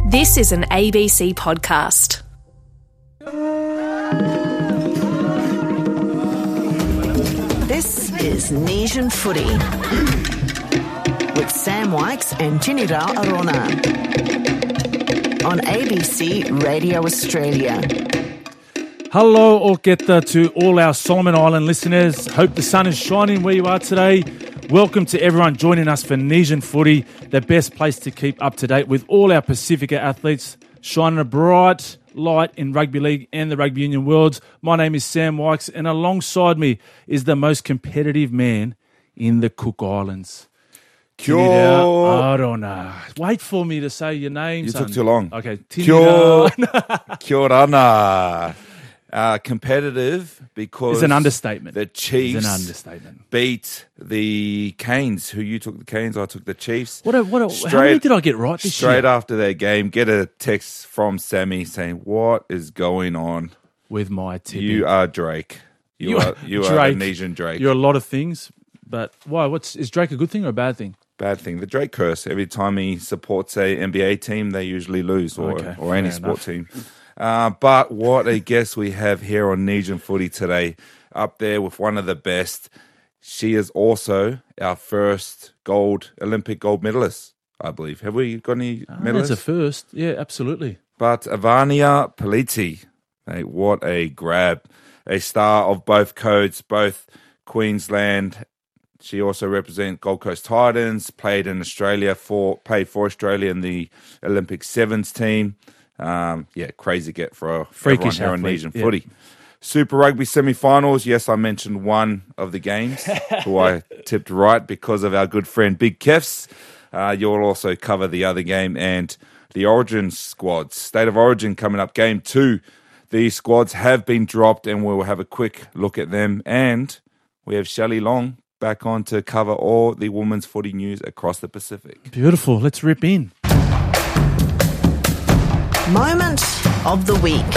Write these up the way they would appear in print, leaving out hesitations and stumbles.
This is an ABC podcast. This is Nesian Footy with Sam Wykes and Tinira Arona on ABC Radio Australia. Hello, Orketta, to all our Solomon Island listeners. Hope the sun is shining where you are today. Welcome to everyone joining us for Nesian Footy, the best place to keep up to date with all our Pacifica athletes shining a bright light in rugby league and the rugby union worlds. My name is Sam Wykes, and alongside me is the most competitive man in the Cook Islands. Kia Arona. Wait for me to say your name, You son. took too long. Okay. Kia orana. Competitive because It's an understatement. the Chiefs It's an understatement. beat the Canes. Who you took the Canes, I took the Chiefs. How many did I get right this Straight year? after their game, get a text from Sammy saying, "What is going on? With my tipping. You are Drake. You are Drake. Indonesian Drake." You're a lot of things, but why? Is Drake a good thing or a bad thing? Bad thing. The Drake curse. Every time he supports a NBA team, they usually lose, or any fair sport enough. team. But what a guest we have here on Nesian Footy today, up there with one of the best. She is also our first Olympic gold medalist, I believe. Have we got any medalists? That's a first. Yeah, absolutely. But Ivania Peliti, hey, what a grab. A star of both codes, both Queensland. She also represents Gold Coast Titans, played in Australia, played for Australia in the Olympic Sevens team. Crazy get for Freakish everyone here on athlete, Nesian yeah. Footy. Super Rugby semi-finals. Yes, I mentioned one of the games who I tipped right because of our good friend Big Kefs. You'll also cover the other game and the Origin squads. State of Origin coming up, game 2. These squads have been dropped and we'll have a quick look at them. And we have Shelley Long back on to cover all the women's footy news across the Pacific. Beautiful. Let's rip in. Moment of the week.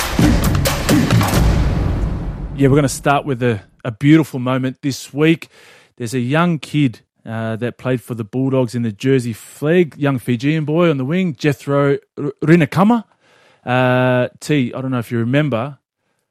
Yeah, we're going to start with a beautiful moment this week. There's a young kid that played for the Bulldogs in the Jersey flag, young Fijian boy on the wing, Jethro Rinakama. T, I don't know if you remember,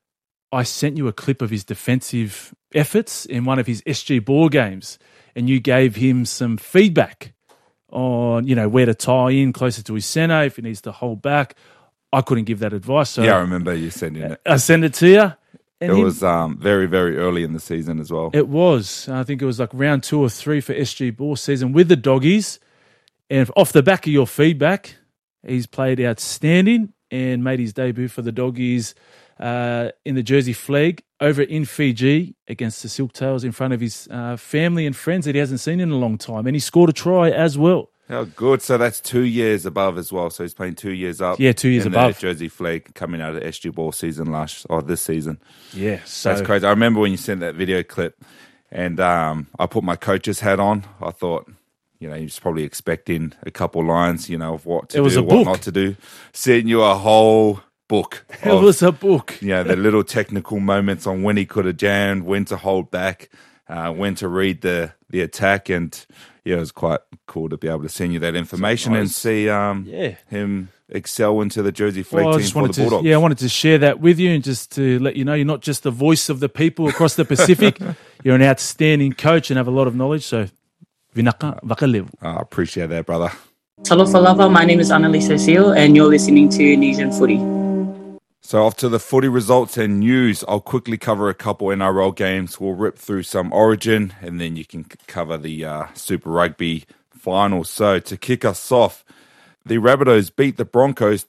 I sent you a clip of his defensive efforts in one of his SG ball games, and you gave him some feedback on, where to tie in closer to his centre, if he needs to hold back. I couldn't give that advice. So Yeah, I remember you sending it. I sent it to you. And It was very, very early in the season as well. It was. I think it was like round 2 or 3 for SG ball season with the Doggies. And off the back of your feedback, he's played outstanding and made his debut for the Doggies in the Jersey flag over in Fiji against the Silktails in front of his family and friends that he hasn't seen in a long time. And he scored a try as well. How good. So that's 2 years above as well. So he's playing 2 years up. Yeah, 2 years in above. The Jersey flag coming out of SG ball season this season. Yeah. So That's crazy. I remember when you sent that video clip and I put my coach's hat on. I thought, he's probably expecting a couple lines, of what to It was do, a what book. not to do. Sent you a whole book. It was a book. The little technical moments on when he could have jammed, when to hold back, when to read the attack. And it was quite cool to be able to send you that information and see him excel into the Jersey flag Well, I team just for wanted the Bulldogs. I wanted to share that with you and just to let you know you're not just the voice of the people across the Pacific. You're an outstanding coach and have a lot of knowledge. So, vinaka vakalevu. I appreciate that, brother. Talofa lava, my name is Annalise Cecile and you're listening to Nesian Footy. So off to the footy results and news. I'll quickly cover a couple NRL games. We'll rip through some Origin and then you can cover the Super Rugby finals. So to kick us off, the Rabbitohs beat the Broncos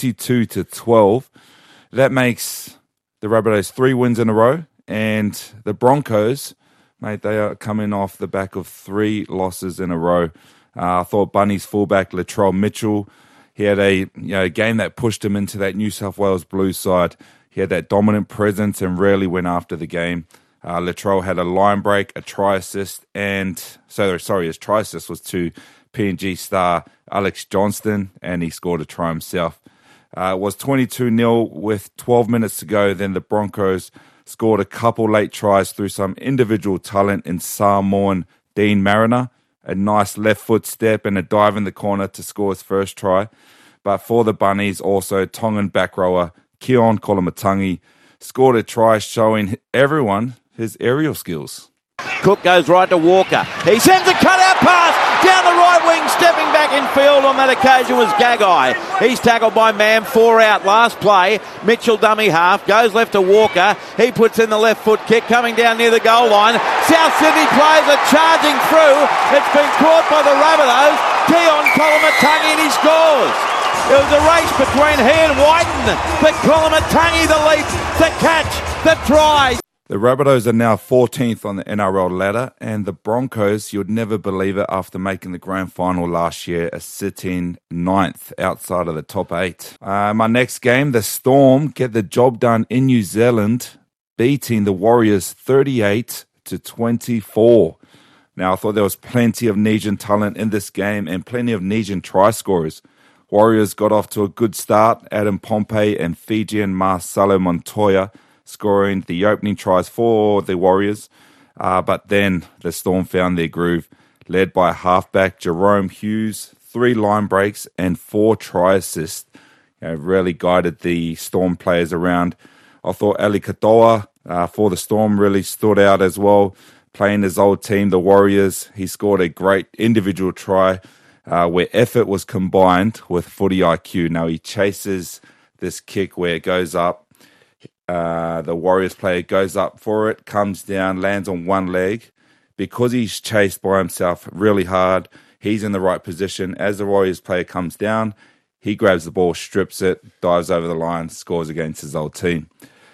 22-12. That makes the Rabbitohs 3 wins in a row. And the Broncos, mate, they are coming off the back of 3 losses in a row. I thought Bunnies fullback Latrell Mitchell, he had a game that pushed him into that New South Wales Blues side. He had that dominant presence and rarely went after the game. Latrell had a line break, a try assist, his try assist was to PNG star Alex Johnston, and he scored a try himself. It was 22-0 with 12 minutes to go. Then the Broncos scored a couple late tries through some individual talent in Samoan Dean Mariner, a nice left foot step and a dive in the corner to score his first try. But for the Bunnies, also Tongan back rower Keon Kolomatangi scored a try showing everyone his aerial skills. Cook goes right to Walker. He sends a cutout pass down the right wing. Stepping back in field on that occasion was Gagai. He's tackled by Mam, 4 out. Last play, Mitchell dummy half, goes left to Walker. He puts in the left foot kick, coming down near the goal line. South Sydney players are charging through. It's been caught by the Rabbitohs. Keon Kolomatangi, and he scores. It was a race between he and Whiten, but Kolomatangi the leap, the catch, the try. The Rabbitohs are now 14th on the NRL ladder, and the Broncos, you'd never believe it, after making the grand final last year, are sitting 9th outside of the top 8. My next game, the Storm get the job done in New Zealand, beating the Warriors 38-24. Now, I thought there was plenty of Nesian talent in this game and plenty of Nesian try scorers. Warriors got off to a good start. Adam Pompey and Fijian Marcelo Montoya scoring the opening tries for the Warriors. But then the Storm found their groove, led by halfback Jerome Hughes, 3 line breaks and 4 try assists. Really guided the Storm players around. I thought Ali Katoa for the Storm really stood out as well, playing his old team, the Warriors. He scored a great individual try where effort was combined with footy IQ. Now he chases this kick where it goes up. The Warriors player goes up for it, comes down, lands on one leg. Because he's chased by himself really hard, he's in the right position. As the Warriors player comes down, he grabs the ball, strips it, dives over the line, scores against his old team.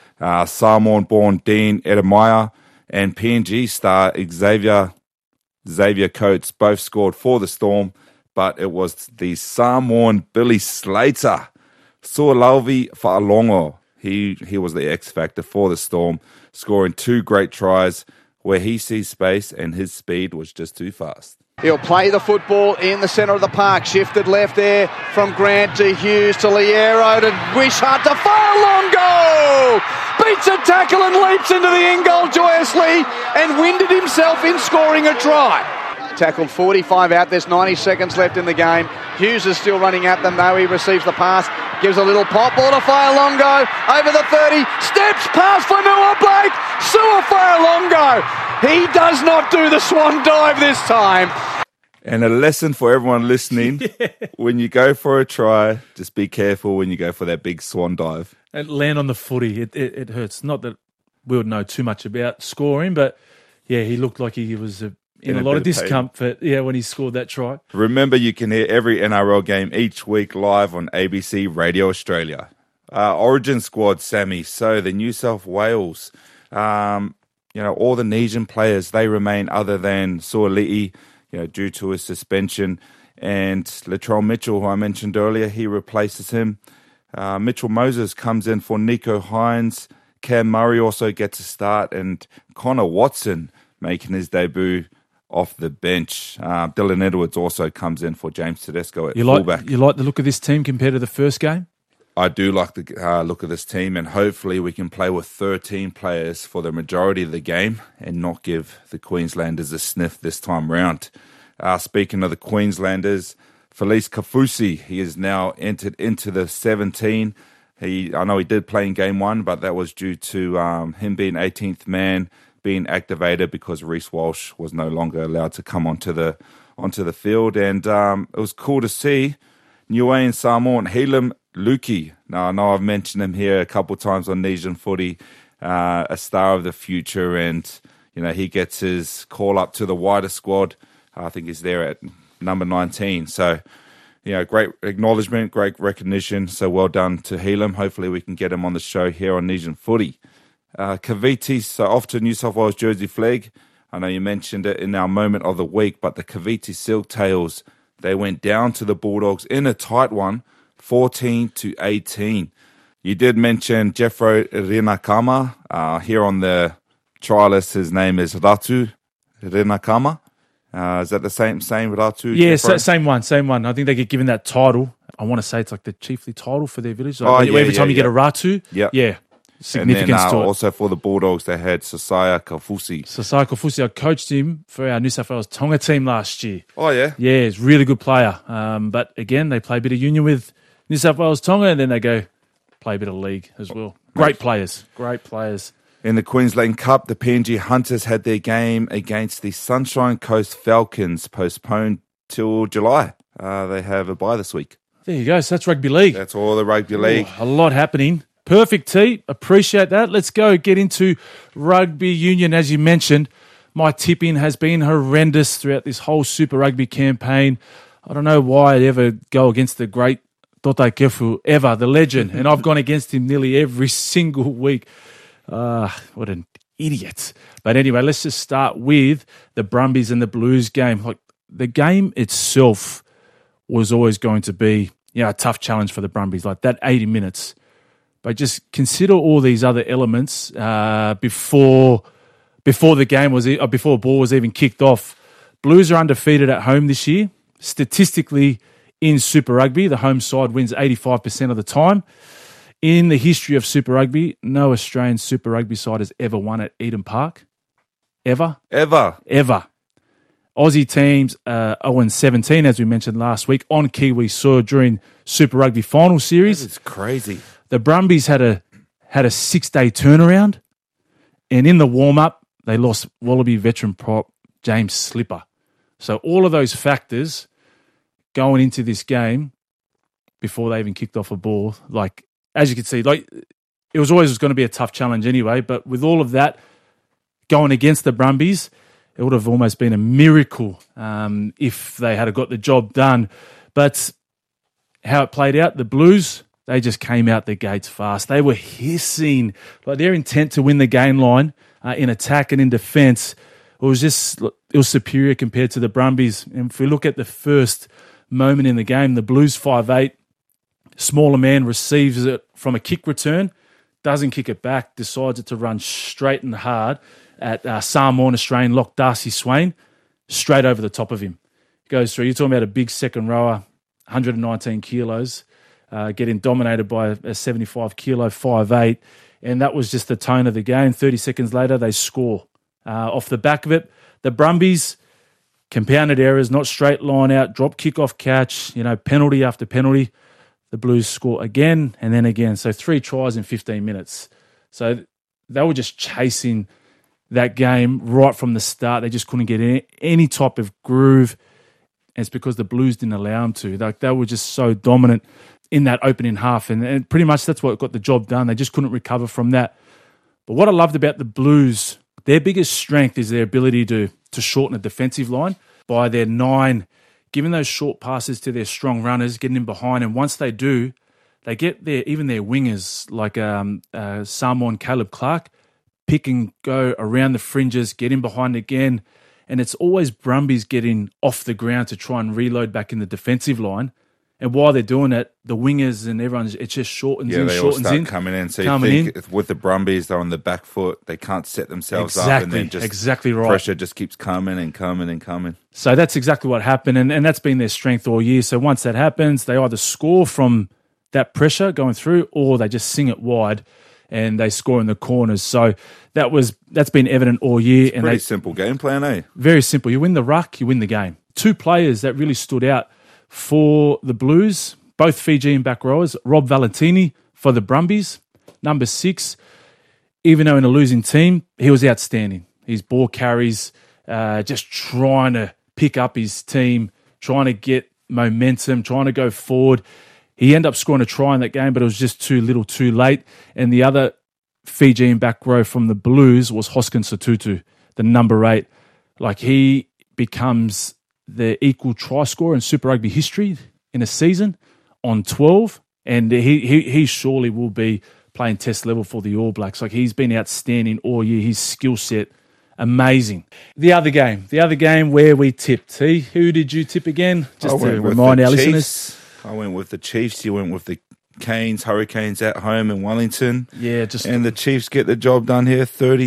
Samoan-born Dean Edemaya and PNG star Xavier Coates both scored for the Storm, but it was the Samoan Billy Slater, Suolauvi Fa'alongo. He was the X factor for the Storm, scoring 2 great tries where he sees space and his speed was just too fast. He'll play the football in the centre of the park. Shifted left there from Grant to Hughes to Liero to Wishart to Fa'alongo! Beats a tackle and leaps into the end goal joyously and winded himself in scoring a try. Tackled 45 out. There's 90 seconds left in the game. Hughes is still running at them though. He receives the pass. Gives a little pop ball to Fa'alongo. Over the 30. Steps past Fanua Blake. Sua Fa'alongo. He does not do the swan dive this time. And a lesson for everyone listening. When you go for a try, just be careful when you go for that big swan dive. And land on the footy. It hurts. Not that we would know too much about scoring, but yeah, he looked like he was in a lot of discomfort when he scored that try. Remember, you can hear every NRL game each week live on ABC Radio Australia. Origin squad, Sammy. So the New South Wales, all the Nesian players, they remain other than Suoli'i, due to his suspension. And Latrell Mitchell, who I mentioned earlier, he replaces him. Mitchell Moses comes in for Nico Hines. Cam Murray also gets a start. And Connor Watson making his debut off the bench. Dylan Edwards also comes in for James Tedesco at fullback. You like the look of this team compared to the first game? I do like the look of this team, and hopefully we can play with 13 players for the majority of the game and not give the Queenslanders a sniff this time round. Speaking of the Queenslanders, Felice Kafusi, he is now entered into the 17. I know he did play in game 1, but that was due to him being 18th man, being activated because Reece Walsh was no longer allowed to come onto the field. And it was cool to see Niue and Samoan Heilum Luki. Now, I know I've mentioned him here a couple of times on Nesian Footy, a star of the future, and he gets his call up to the wider squad. I think he's there at number 19. So, great acknowledgement, great recognition. So well done to Heilum. Hopefully we can get him on the show here on Nesian Footy. Cavite, so off to New South Wales jersey flag. I know you mentioned it in our moment of the week, but the Cavite Silktails, they went down to the Bulldogs in a tight one, 14-18. You did mention Jeffro Rinakama. Here on the trial list, his name is Ratu Rinakama. Is that the same Ratu? Yeah, Jeffro? same one. I think they get given that title. I want to say it's like the chiefly title for their village. Every time you get a Ratu, significance and then, to it. Also for the Bulldogs, they had Sasaya Kafusi. Sasaya Kafusi, I coached him for our New South Wales Tonga team last year. Oh, yeah? Yeah, he's a really good player. But again, they play a bit of union with New South Wales Tonga, and then they go play a bit of league as well. Great players. In the Queensland Cup, the PNG Hunters had their game against the Sunshine Coast Falcons postponed till July. They have a bye this week. There you go. So that's rugby league. That's all the rugby league. A lot happening. Perfect, T. Appreciate that. Let's go get into rugby union. As you mentioned, my tipping has been horrendous throughout this whole Super Rugby campaign. I don't know why I'd ever go against the great Totai Kefu, ever, the legend. And I've gone against him nearly every single week. What an idiot. But anyway, let's just start with the Brumbies and the Blues game. Like, the game itself was always going to be, a tough challenge for the Brumbies, like that 80 minutes. But just consider all these other elements before the game was, before a ball was even kicked off. Blues are undefeated at home this year. Statistically, in Super Rugby, the home side wins 85% of the time. In the history of Super Rugby, no Australian Super Rugby side has ever won at Eden Park. Ever. Aussie teams 0-17, as we mentioned last week, on Kiwi soil during Super Rugby final series. It's crazy. The Brumbies had a 6-day turnaround, and in the warm-up, they lost Wallaby veteran prop James Slipper. So all of those factors going into this game before they even kicked off a ball, like, as you can see, like, it was always going to be a tough challenge anyway, but with all of that going against the Brumbies, it would have almost been a miracle if they had got the job done. But how it played out, the Blues, they just came out the gates fast. They were hissing. Like, their intent to win the game line in attack and in defence, it was superior compared to the Brumbies. And if we look at the first moment in the game, the Blues 5'8", smaller man receives it from a kick return, doesn't kick it back, decides to run straight and hard at Samoan Australian lock Darcy Swain, straight over the top of him. Goes through. You're talking about a big second rower, 119 kilos, getting dominated by a 75-kilo 5'8", and that was just the tone of the game. 30 seconds later, they score. Off the back of it, the Brumbies, compounded errors, not straight line out, drop kick off catch, penalty after penalty. The Blues score again and then again. So 3 tries in 15 minutes. So they were just chasing that game right from the start. They just couldn't get any type of groove. And it's because the Blues didn't allow them to. They were just so dominant in that opening half. And pretty much that's what got the job done. They just couldn't recover from that. But what I loved about the Blues, their biggest strength is their ability to shorten a defensive line by their 9, giving those short passes to their strong runners, getting in behind. And once they do, they get even their wingers, like Samoan Caleb Clark, pick and go around the fringes, get in behind again. And it's always Brumbies getting off the ground to try and reload back in the defensive line. And while they're doing it, the wingers and everyone, it just shortens in, they all start coming in. So you think with the Brumbies, they're on the back foot. They can't set themselves up. And then just exactly right. Pressure just keeps coming and coming and coming. So that's exactly what happened. And that's been their strength all year. So once that happens, they either score from that pressure going through or they just sing it wide and they score in the corners. So that's been evident all year. It's pretty simple game plan, eh? Very simple. You win the ruck, you win the game. 2 players that really stood out for the Blues, both Fijian back rowers, Rob Valentini for the Brumbies, number 6. Even though in a losing team, he was outstanding. His ball carries, just trying to pick up his team, trying to get momentum, trying to go forward. He ended up scoring a try in that game, but it was just too little, too late. And the other Fijian back row from the Blues was Hoskin Sotutu, the number 8. Like, he becomes the equal try scorer in Super Rugby history in a season on 12, and he surely will be playing test level for the All Blacks. Like, he's been outstanding all year. His skill set, amazing. The other game where we tipped. Who did you tip again? Just to remind our listeners. I went with the Chiefs. You went with the Canes, Hurricanes at home in Wellington. Yeah, and the Chiefs get the job done here,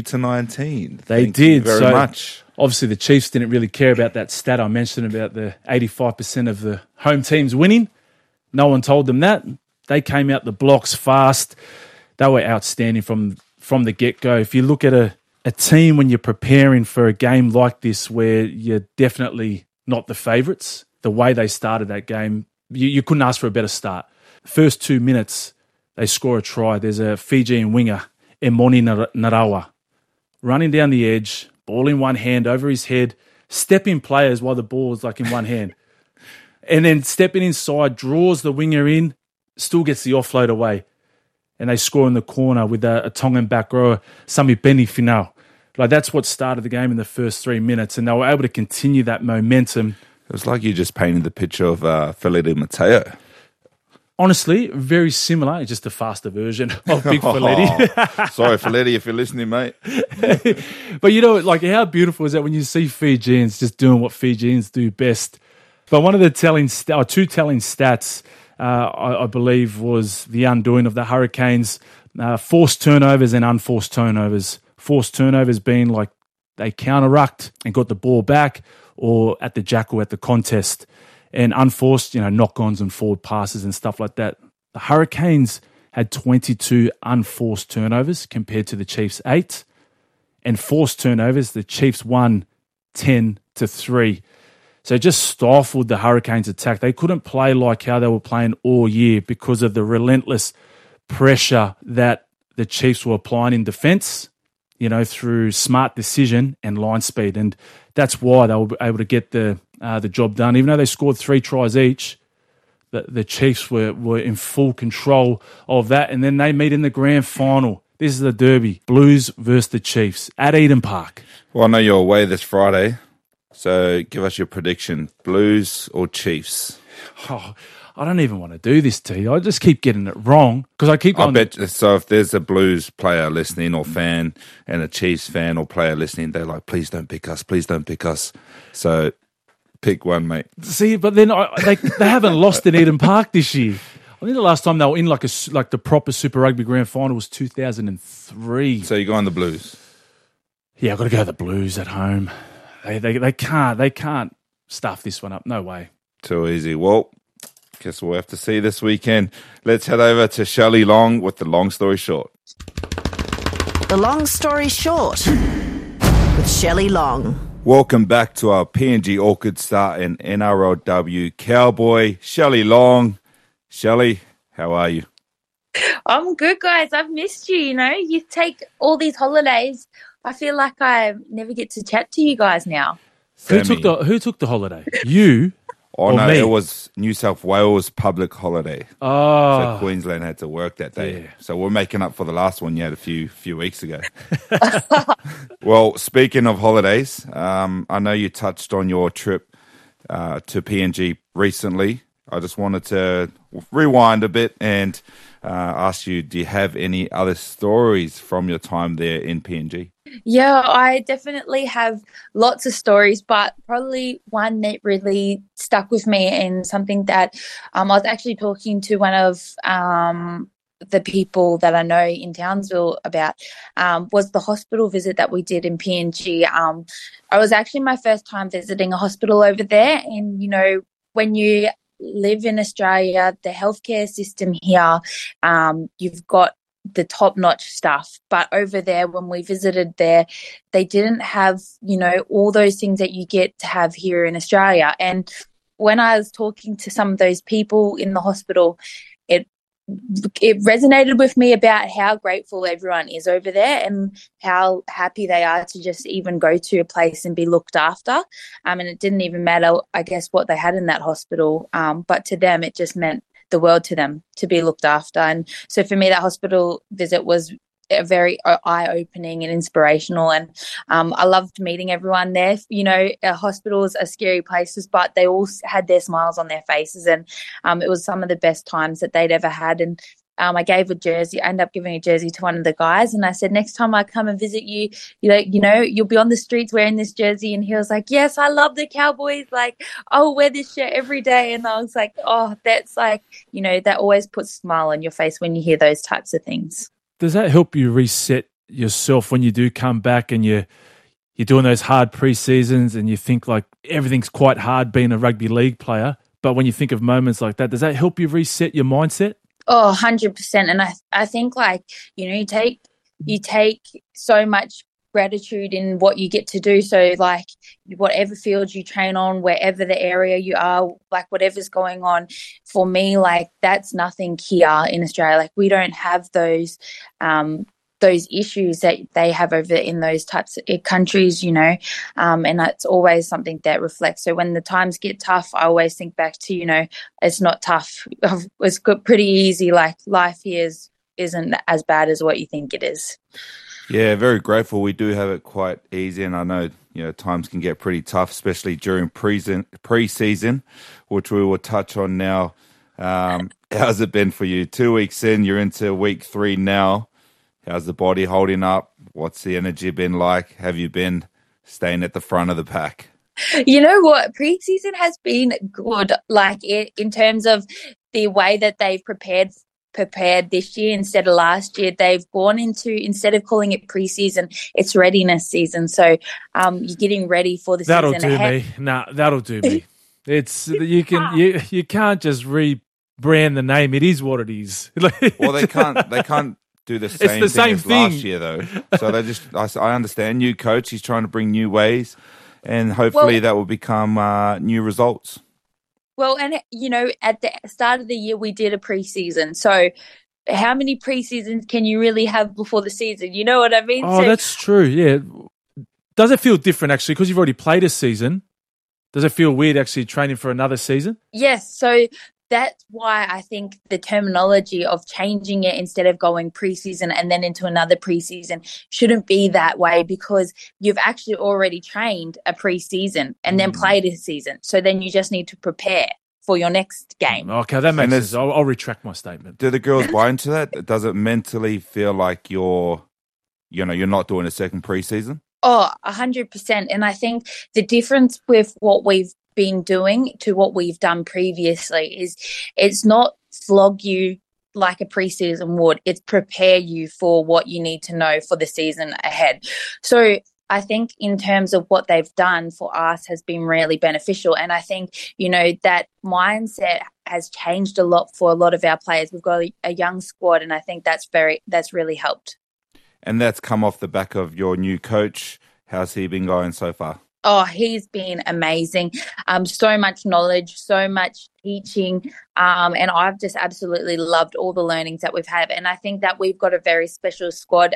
30-19. They Thank did you very much. Obviously, the Chiefs didn't really care about that stat I mentioned about the 85% of the home teams winning. No one told them that. They came out the blocks fast. They were outstanding from the get-go. If you look at a team when you're preparing for a game like this where you're definitely not the favourites, the way they started that game, you couldn't ask for a better start. First 2 minutes, they score a try. There's a Fijian winger, Emoni Narawa, running down the edge, ball in one hand over his head, stepping players while the ball is like in one hand. And then stepping inside, draws the winger in, still gets the offload away. And they score in the corner with a Tongan back rower, Sami Peni Finau. Like, that's what started the game in the first 3 minutes, and they were able to continue that momentum. It was like you just painted the picture of Felipe Mateo. Honestly, very similar. It's just a faster version of Big Felipe. Sorry, Felipe, if you're listening, mate. But you know, like, how beautiful is that when you see Fijians just doing what Fijians do best? But one of the two telling stats, I believe, was the undoing of the Hurricanes. Forced turnovers and unforced turnovers. Forced turnovers being like they counter-rucked and got the ball back, or at the jackal at the contest. And unforced, knock-ons and forward passes and stuff like that. The Hurricanes had 22 unforced turnovers compared to the Chiefs' 8. And forced turnovers, the Chiefs won 10-3. So it just stifled the Hurricanes' attack. They couldn't play like how they were playing all year because of the relentless pressure that the Chiefs were applying in defence, through smart decision and line speed. And that's why they were able to get the job done. Even though they scored 3 tries each, the Chiefs were in full control of that. And then they meet in the grand final. This is the derby, Blues versus the Chiefs at Eden Park. Well, I know you're away this Friday, so give us your prediction, Blues or Chiefs? Oh, I don't even want to do this to you. I just keep getting it wrong because I keep going. So if there's a Blues player listening or fan and a Chiefs fan or player listening, they're like, please don't pick us. Please don't pick us. So pick one, mate. See, but then they haven't lost in Eden Park this year. I think the last time they were in like the proper Super Rugby Grand Final was 2003. So you're going the Blues? Yeah, I've got to go the Blues at home. They can't stuff this one up. No way. Too easy. Well, guess we'll have to see this weekend. Let's head over to Shelley Long with the long story short. The long story short with Shelley Long. Welcome back to our PNG Orchid Star and NRLW Cowboy, Shelley Long. Shelley, how are you? I'm good, guys. I've missed you. You take all these holidays. I feel like I never get to chat to you guys now. Who took the holiday? You? Oh, no, me? It was New South Wales public holiday. Oh. So Queensland had to work that day. Yeah. So we're making up for the last one you had a few weeks ago. Well, speaking of holidays, I know you touched on your trip to PNG recently. I just wanted to rewind a bit and ask you, do you have any other stories from your time there in PNG? Yeah, I definitely have lots of stories, but probably one that really stuck with me and something that I was actually talking to one of the people that I know in Townsville about was the hospital visit that we did in PNG. I was actually my first time visiting a hospital over there, and, when you live in Australia, the healthcare system here, you've got the top-notch stuff. But over there, when we visited there, they didn't have, all those things that you get to have here in Australia. And when I was talking to some of those people in the hospital, it resonated with me about how grateful everyone is over there and how happy they are to just even go to a place and be looked after. And it didn't even matter, I guess, what they had in that hospital. But to them, it just meant the world to them to be looked after. And so for me, that hospital visit was very eye-opening and inspirational, and I loved meeting everyone there. Hospitals are scary places, but they all had their smiles on their faces, and it was some of the best times that they'd ever had. And I gave a jersey. I ended up giving a jersey to one of the guys, and I said, next time I come and visit you, you'll be on the streets wearing this jersey. And he was like, yes, I love the Cowboys. Like, I'll wear this shirt every day. And I was like, oh, that's like, that always puts a smile on your face when you hear those types of things. Does that help you reset yourself when you do come back and you're doing those hard pre-seasons and you think like everything's quite hard being a rugby league player, but when you think of moments like that, does that help you reset your mindset? Oh, 100%. And I think like, you take so much gratitude in what you get to do. So like whatever field you train on, wherever the area you are, like whatever's going on, for me, like that's nothing here in Australia. Like we don't have those issues that they have over in those types of countries, you know, and that's always something that reflects. So when the times get tough, I always think back to, you know, it's not tough. It's pretty easy. Like life here isn't as bad as what you think it is. Yeah, very grateful. We do have it quite easy, and I know, you know, times can get pretty tough, especially during pre-season, which we will touch on now. How's it been for you? 2 weeks in, you're into week 3 now. How's the body holding up? What's the energy been like? Have you been staying at the front of the pack? You know what? Pre-season has been good, like in terms of the way that they've prepared this year instead of last year. They've gone into, instead of calling it pre-season, it's readiness season. So you're getting ready for the That'll season do ahead. me. Nah, that'll do me. It's you can't just rebrand the name. It is what it is. Well, they can't do the same thing as last year though. So they just, I understand, new coach, he's trying to bring new ways, and hopefully that will become new results. Well, and, you know, at the start of the year, we did a preseason. So how many preseasons can you really have before the season? You know what I mean? Oh, that's true. Yeah. Does it feel different, actually, because you've already played a season? Does it feel weird actually training for another season? Yes. So that's why I think the terminology of changing it instead of going preseason and then into another preseason shouldn't be that way, because you've actually already trained a preseason and then played a season. So then you just need to prepare for your next game. Okay, that makes sense. I'll retract my statement. Do the girls buy into that? Does it mentally feel like you're not doing a second preseason? Oh, 100%. And I think the difference with what we've been doing to what we've done previously is it's not flog you like a preseason would. It's prepare you for what you need to know for the season ahead. So I think in terms of what they've done for us has been really beneficial. And I think, you know, that mindset has changed a lot for a lot of our players. We've got a young squad, and I think that's really helped. And that's come off the back of your new coach. How's he been going so far? Oh, he's been amazing. So much knowledge, so much teaching, and I've just absolutely loved all the learnings that we've had. And I think that we've got a very special squad.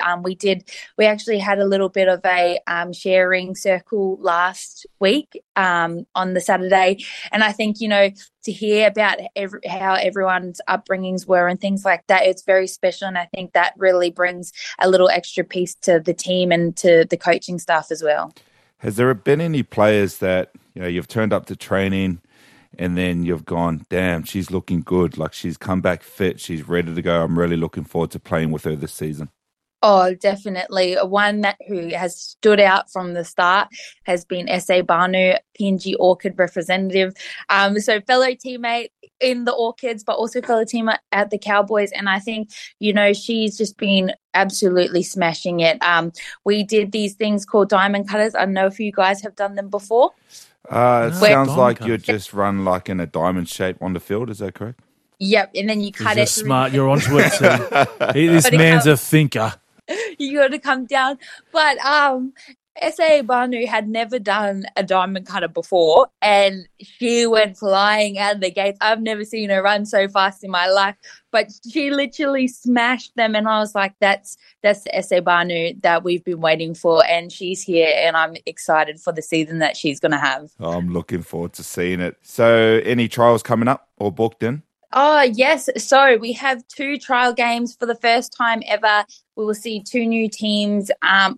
We actually had a little bit of a sharing circle last week on the Saturday, and I think, you know, to hear about how everyone's upbringings were and things like that, it's very special, and I think that really brings a little extra piece to the team and to the coaching staff as well. Has there been any players that, you know, you've turned up to training and then you've gone, damn, she's looking good, like she's come back fit, she's ready to go, I'm really looking forward to playing with her this season? Oh, definitely. One who has stood out from the start has been S.A. Banu, PNG Orchid representative. So fellow teammate in the Orchids, but also fellow teammate at the Cowboys. And I think, you know, she's just been absolutely smashing it. We did these things called diamond cutters. I don't know if you guys have done them before. It sounds like you just run like in a diamond shape on the field. Is that correct? Yep. And then you cut it. Smart. You're onto it too. This man's a thinker. You got to come down. But S.A. Banu had never done a diamond cutter before, and she went flying out of the gates. I've never seen her run so fast in my life, but she literally smashed them, and I was like, that's the S.A. Banu that we've been waiting for, and she's here, and I'm excited for the season that she's going to have. I'm looking forward to seeing it. So any trials coming up or booked in? Oh, yes. So we have 2 trial games for the first time ever. We will see 4 new teams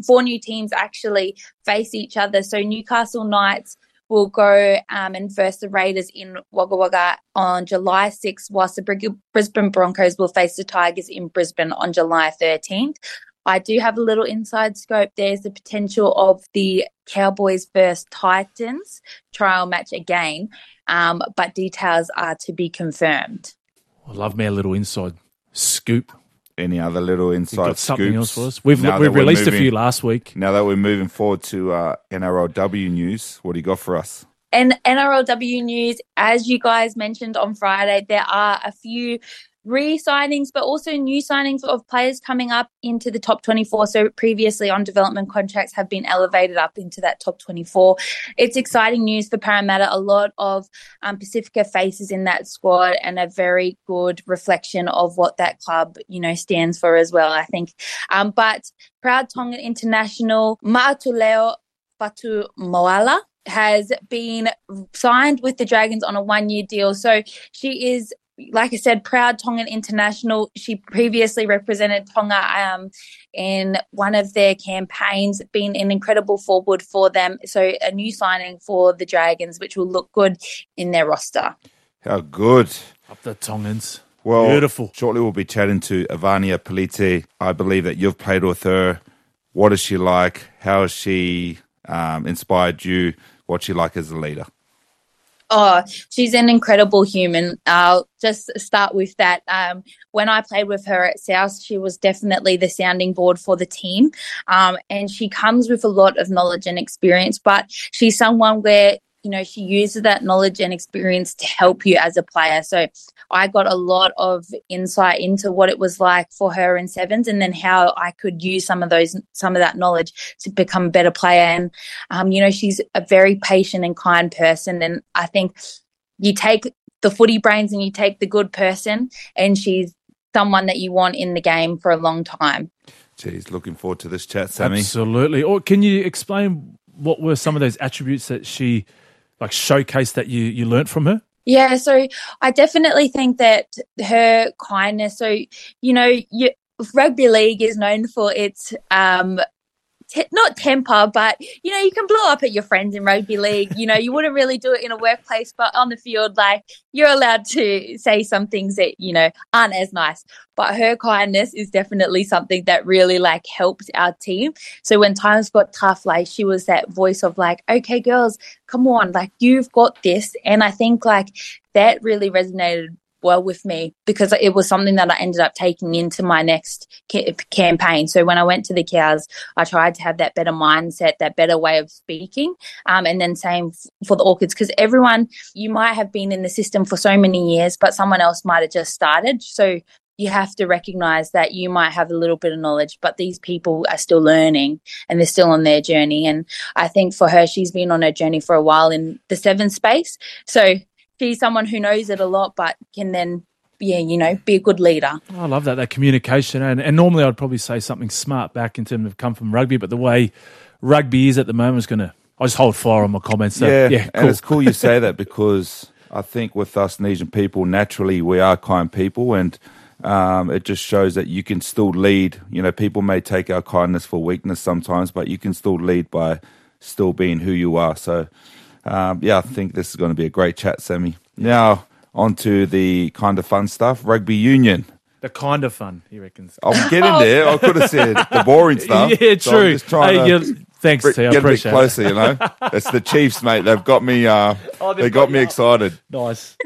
actually face each other. So Newcastle Knights will go and versus the Raiders in Wagga Wagga on July 6th, whilst the Brisbane Broncos will face the Tigers in Brisbane on July 13th. I do have a little inside scope. There's the potential of the Cowboys versus Titans trial match again, but details are to be confirmed. I love me a little inside scoop. Any other little inside something scoops? else for us? We've released a few last week. Now that we're moving forward to NRLW news, what do you got for us? And NRLW news, as you guys mentioned on Friday, there are a few re-signings, but also new signings of players coming up into the top 24. So previously on development contracts have been elevated up into that top 24. It's exciting news for Parramatta. A lot of Pacifica faces in that squad, and a very good reflection of what that club, stands for as well, I think. But proud Tongan international Maatuleo Fatumoala has been signed with the Dragons on a 1-year deal. So she is, like I said, proud Tongan international. She previously represented Tonga in one of their campaigns, been an incredible forward for them. So a new signing for the Dragons, which will look good in their roster. How good. Up the Tongans. Well, beautiful. Shortly we'll be chatting to Ivania Pelite. I believe that you've played with her. What is she like? How has she inspired you? What's she like as a leader? Oh, she's an incredible human. I'll just start with that. When I played with her at South, she was definitely the sounding board for the team. And she comes with a lot of knowledge and experience, but she's someone where, she uses that knowledge and experience to help you as a player. So I got a lot of insight into what it was like for her in sevens, and then how I could use some of that knowledge to become a better player. And, she's a very patient and kind person. And I think you take the footy brains and you take the good person, and she's someone that you want in the game for a long time. Geez, looking forward to this chat, Sammy. Absolutely. Or can you explain what were some of those attributes that she showcased that you learnt from her? Yeah, so I definitely think that her kindness, so, rugby league is known for its not temper, but, you can blow up at your friends in rugby league. You wouldn't really do it in a workplace, but on the field, you're allowed to say some things that, aren't as nice. But her kindness is definitely something that really, helped our team. So when times got tough, she was that voice of okay, girls, come on, you've got this. And I think, that really resonated well with me, because it was something that I ended up taking into my next campaign. So when I went to the Cows, I tried to have that better mindset, that better way of speaking, and then same for the Orchids, because everyone, you might have been in the system for so many years, but someone else might have just started. So you have to recognize that you might have a little bit of knowledge, but these people are still learning and they're still on their journey. And I think for her, she's been on her journey for a while in the seven space. So she's someone who knows it a lot, but can then, be a good leader. I love that communication. And normally I'd probably say something smart back in terms of come from rugby, but the way rugby is at the moment I'll just hold fire on my comments. So, yeah, cool. And it's cool you say that, because I think with us Nesian people, naturally we are kind people, and it just shows that you can still lead. People may take our kindness for weakness sometimes, but you can still lead by still being who you are. So, I think this is going to be a great chat, Sammy. Now, on to the kind of fun stuff. Rugby union. The kind of fun, he reckons. I'm getting there. I could have said the boring stuff. Yeah, true. So I'm just trying thanks, T. I get appreciate a bit closer, It's the Chiefs, mate. They've got me, they got me excited. Nice.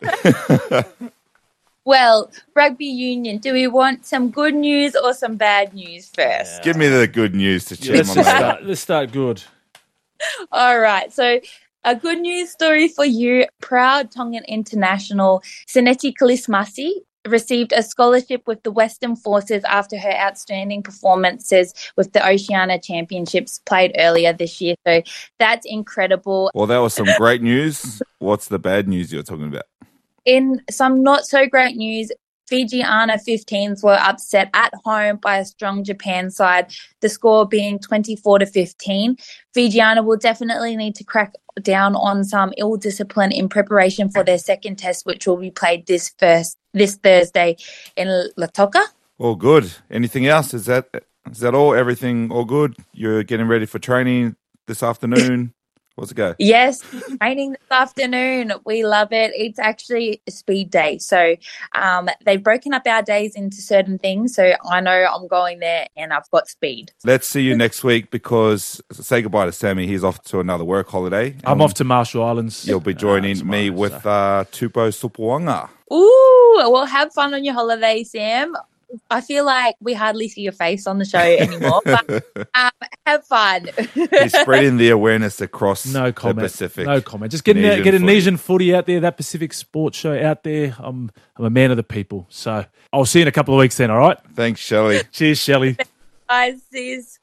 Well, rugby union, do we want some good news or some bad news first? Yeah. Give me the good news to cheer my mate. Let's start good. All right. So a good news story for you. Proud Tongan international Seneti Kalismasi received a scholarship with the Western Forces after her outstanding performances with the Oceania Championships played earlier this year. So that's incredible. Well, that was some great news. What's the bad news you're talking about? In some not so great news, Fijiana 15s were upset at home by a strong Japan side, the score being 24-15. Fijiana will definitely need to crack down on some ill discipline in preparation for their second test, which will be played this Thursday in Lautoka. All good. Anything else? Is that all? Everything all good? You're getting ready for training this afternoon? What's it go? Yes, training this afternoon. We love it. It's actually a speed day. So they've broken up our days into certain things. So I know I'm going there and I've got speed. Let's see you next week, because say goodbye to Sammy. He's off to another work holiday. I'm off to Marshall Islands. You'll be joining me with Tupo Supuanga. Ooh, well, have fun on your holiday, Sam. I feel like we hardly see your face on the show anymore. But Have fun. He's spreading the awareness across No comment. the Pacific. No comment. Just get Indonesian footy out there, that Pacific sports show out there. I'm a man of the people. So I'll see you in a couple of weeks then, all right? Thanks, Shelley. Cheers, Shelley. Guys, sis.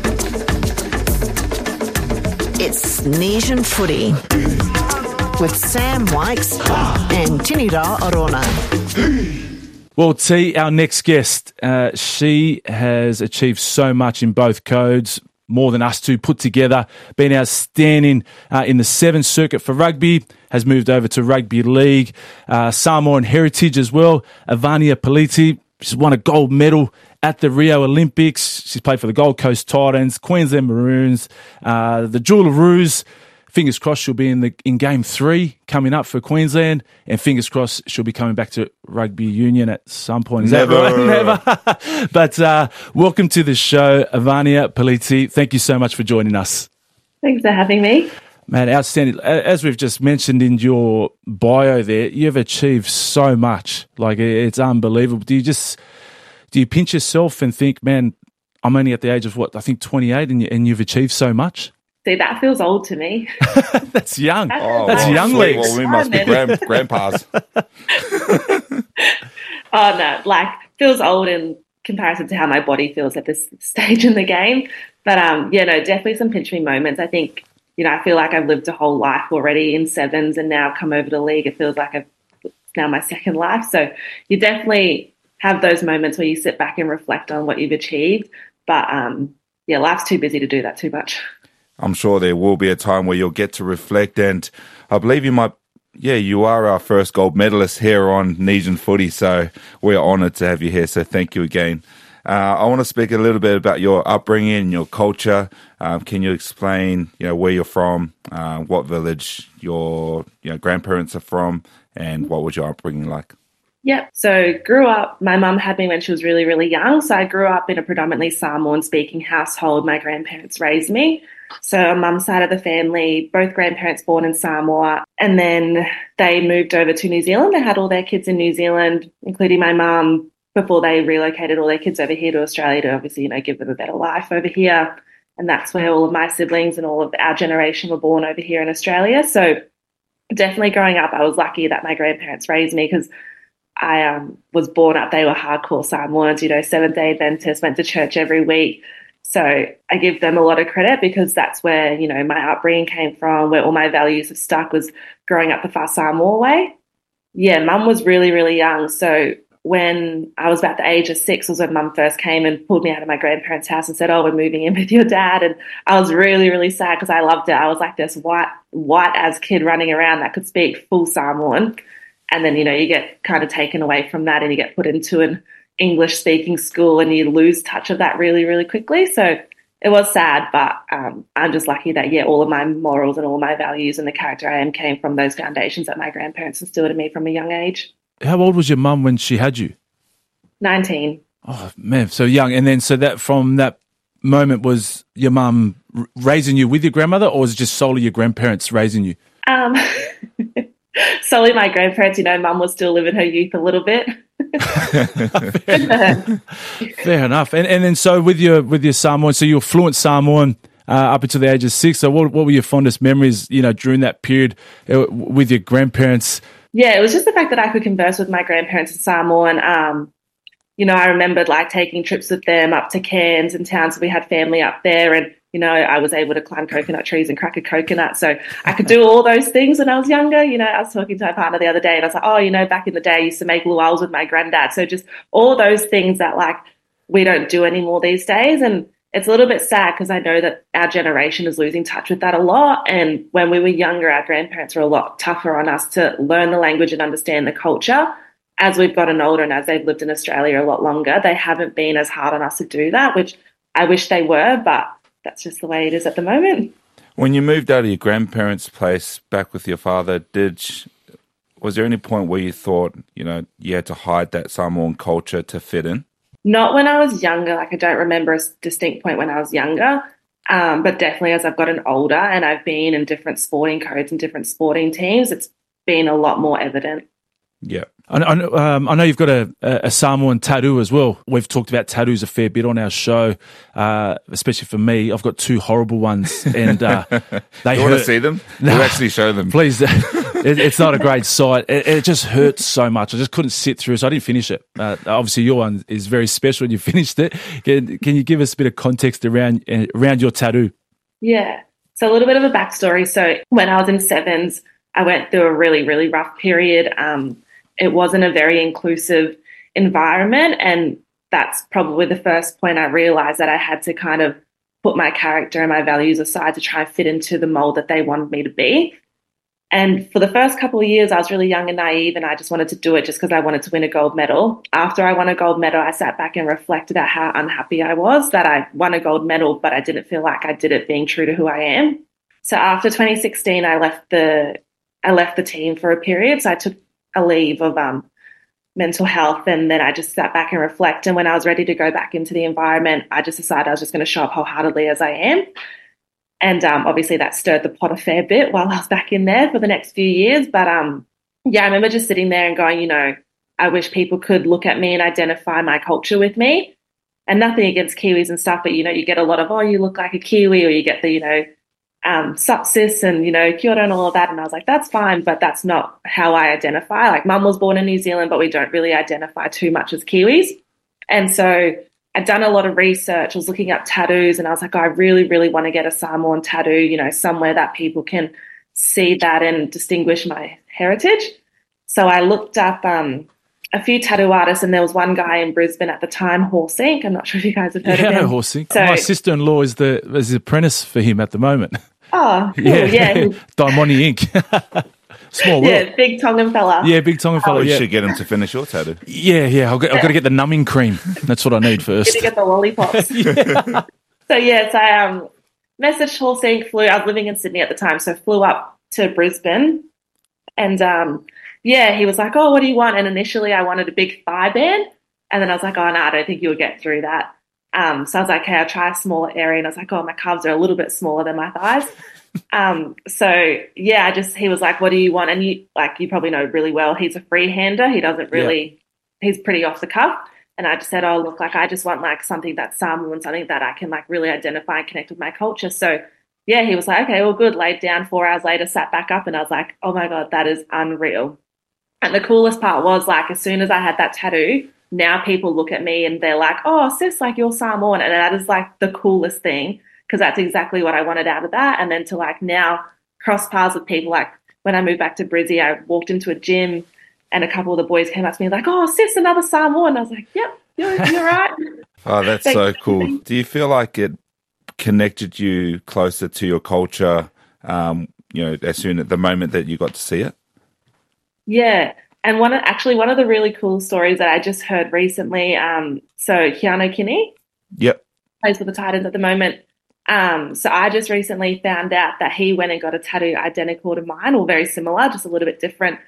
It's Nesian Footy with Sam Wykes and Tinira Orona. Well, T, our next guest, she has achieved so much in both codes, more than us two put together, been outstanding in the Seventh Circuit for rugby, has moved over to rugby league, Samoan heritage as well. Ivania Peliti, she's won a gold medal at the Rio Olympics. She's played for the Gold Coast Titans, Queensland Maroons, the Jewelaroos. Fingers crossed she'll be in Game 3 coming up for Queensland, and fingers crossed she'll be coming back to rugby union at some point. Is Never. that right? Never. But welcome to the show, Ivania Peliti. Thank you so much for joining us. Thanks for having me. Man, outstanding. As we've just mentioned in your bio there, you've achieved so much. Like, it's unbelievable. Do you pinch yourself and think, man, I'm only at the age of, 28 and you've achieved so much? See, that feels old to me. That's young. That's young sweet. legs. Well, we must be grandpas. Oh, no, feels old in comparison to how my body feels at this stage in the game. But, definitely some pinch me moments. I think, I feel like I've lived a whole life already in sevens and now come over to league. It feels like it's now my second life. So you definitely have those moments where you sit back and reflect on what you've achieved. But, life's too busy to do that too much. I'm sure there will be a time where you'll get to reflect, and I believe you are our first gold medalist here on Nesian Footy, so we're honoured to have you here, so thank you again. I want to speak a little bit about your upbringing and your culture. Can you explain, where you're from, what village your grandparents are from, and what was your upbringing like? Yep. So grew up, my mum had me when she was really, really young, so I grew up in a predominantly Samoan-speaking household. My grandparents raised me. So on mum's side of the family, both grandparents born in Samoa, and then they moved over to New Zealand. They had all their kids in New Zealand, including my mum, before they relocated all their kids over here to Australia to obviously, give them a better life over here. And that's where all of my siblings and all of our generation were born over here in Australia. So definitely growing up, I was lucky that my grandparents raised me because I was born up. They were hardcore Samoans, Seventh-day Adventists, went to church every week. So I give them a lot of credit because that's where, my upbringing came from, where all my values have stuck was growing up the Far Samoa way. Yeah, mum was really, really young. So when I was about the age of 6 was when mum first came and pulled me out of my grandparents' house and said, oh, we're moving in with your dad. And I was really, really sad because I loved it. I was like this white as kid running around that could speak full Samoan. And then, you get kind of taken away from that and you get put into an English-speaking school and you lose touch of that really, really quickly. So it was sad, but I'm just lucky that, all of my morals and all my values and the character I am came from those foundations that my grandparents instilled in me from a young age. How old was your mum when she had you? 19. Oh, man, so young. And then so that from that moment was your mum raising you with your grandmother, or was it just solely your grandparents raising you? Solely my grandparents. Mum was still living her youth a little bit. Fair enough. And then so with your Samoan, so you're fluent Samoan up until the age of 6. So what were your fondest memories, during that period with your grandparents? Yeah, it was just the fact that I could converse with my grandparents in Samoan. I remembered taking trips with them up to Cairns and towns. So we had family up there, and I was able to climb coconut trees and crack a coconut. So I could do all those things when I was younger. I was talking to my partner the other day and I was like, oh, back in the day I used to make luau's with my granddad. So just all those things that we don't do anymore these days. And it's a little bit sad because I know that our generation is losing touch with that a lot. And when we were younger, our grandparents were a lot tougher on us to learn the language and understand the culture. As we've gotten older and as they've lived in Australia a lot longer, they haven't been as hard on us to do that, which I wish they were, but that's just the way it is at the moment. When you moved out of your grandparents' place back with your father, was there any point where you thought, you had to hide that Samoan culture to fit in? Not when I was younger. I don't remember a distinct point when I was younger, but definitely as I've gotten older and I've been in different sporting codes and different sporting teams, it's been a lot more evident. Yeah. I know you've got a Samoan tattoo as well. We've talked about tattoos a fair bit on our show, especially for me. I've got two horrible ones, and they you want to see them? No, we'll actually show them. Please. It's not a great sight. It just hurts so much. I just couldn't sit through, so I didn't finish it. Obviously, your one is very special, and you finished it. Can you give us a bit of context around your tattoo? Yeah. So a little bit of a backstory. So when I was in sevens, I went through a really, really rough period. It wasn't a very inclusive environment, and that's probably the first point I realised that I had to kind of put my character and my values aside to try and fit into the mould that they wanted me to be. And for the first couple of years, I was really young and naive, and I just wanted to do it just because I wanted to win a gold medal. After I won a gold medal, I sat back and reflected at how unhappy I was that I won a gold medal, but I didn't feel like I did it being true to who I am. So after 2016, I left the team for a period. So I took a leave of mental health, and then I just sat back and reflect. And when I was ready to go back into the environment, I just decided I was just going to show up wholeheartedly as I am. And obviously that stirred the pot a fair bit while I was back in there for the next few years. But yeah, I remember just sitting there and going, I wish people could look at me and identify my culture with me. And nothing against Kiwis and stuff, but you get a lot of, oh, you look like a Kiwi, or you get the sup sis and kia ora and all of that, and I was like, that's fine, but that's not how I identify. Like, mum was born in New Zealand, but we don't really identify too much as Kiwis. And so I'd done a lot of research. I was looking up tattoos, and I was like, I really, really want to get a Samoan tattoo, somewhere that people can see that and distinguish my heritage. So I looked up a few tattoo artists, and there was one guy in Brisbane at the time, Horse Inc. I'm not sure if you guys have heard of him. Yeah, Horse Inc. So, my sister-in-law is the apprentice for him at the moment. Oh, cool, yeah. Daimoni Inc. Small world. Yeah, big Tongan fella. Yeah, big Tongan fella. You should get him to finish your tattoo. Yeah. I've got to get the numbing cream. That's what I need first. Get the lollipops. Yeah. So I messaged Horse Inc. I was living in Sydney at the time, so flew up to Brisbane, and he was like, oh, what do you want? And initially I wanted a big thigh band, and then I was like, oh no, I don't think you'll get through that. So I was like, okay, I'll try a smaller area, and I was like, oh, my calves are a little bit smaller than my thighs. He was like, what do you want? And you probably know really well, he's a freehander. He doesn't really, he's pretty off the cuff. And I just said, oh, look, I just want something that's Samoan, something that I can really identify and connect with my culture. So yeah, he was like, okay, well, good. Laid down. 4 hours later, sat back up, and I was like, oh my God, that is unreal. And the coolest part was as soon as I had that tattoo, now people look at me and they're like, oh, sis, you're Samoan. And that is the coolest thing, because that's exactly what I wanted out of that. And then to now cross paths with people. When I moved back to Brizzy, I walked into a gym and a couple of the boys came up to me like, oh, sis, another Samoan. I was like, yep, you're right. Oh, that's so cool. Do you feel like it connected you closer to your culture, as soon at the moment that you got to see it? Yeah. And one of the really cool stories that I just heard recently, so Keanu Kinney plays for the Titans at the moment. So I just recently found out that he went and got a tattoo identical to mine, or very similar, just a little bit different.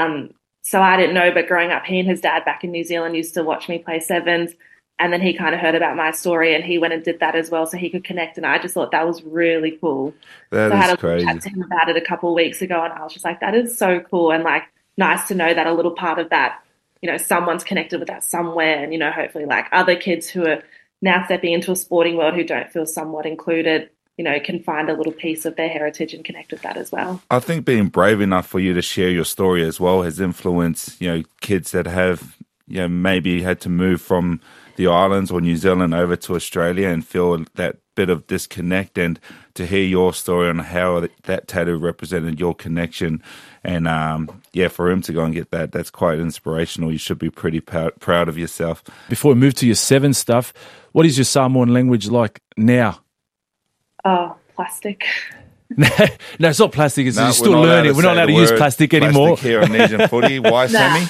So I didn't know, but growing up, he and his dad back in New Zealand used to watch me play sevens. And then he kind of heard about my story, and he went and did that as well so he could connect. And I just thought that was really cool. That is I had crazy. a chat to him about it a couple of weeks ago, and I was just like, that is so cool. And nice to know that a little part of that, someone's connected with that somewhere. And, hopefully other kids who are now stepping into a sporting world who don't feel somewhat included, can find a little piece of their heritage and connect with that as well. I think being brave enough for you to share your story as well has influenced, kids that have, maybe had to move from the islands or New Zealand over to Australia and feel that bit of disconnect, and to hear your story on how that tattoo represented your connection. And for him to go and get that, that's quite inspirational. You should be pretty proud of yourself. Before we move to your seven stuff, what is your Samoan language like now? Oh, plastic. No, it's not plastic. You're still learning. We're not allowed to use plastic anymore. Plastic here on Nesian Footy. Why, Sammy?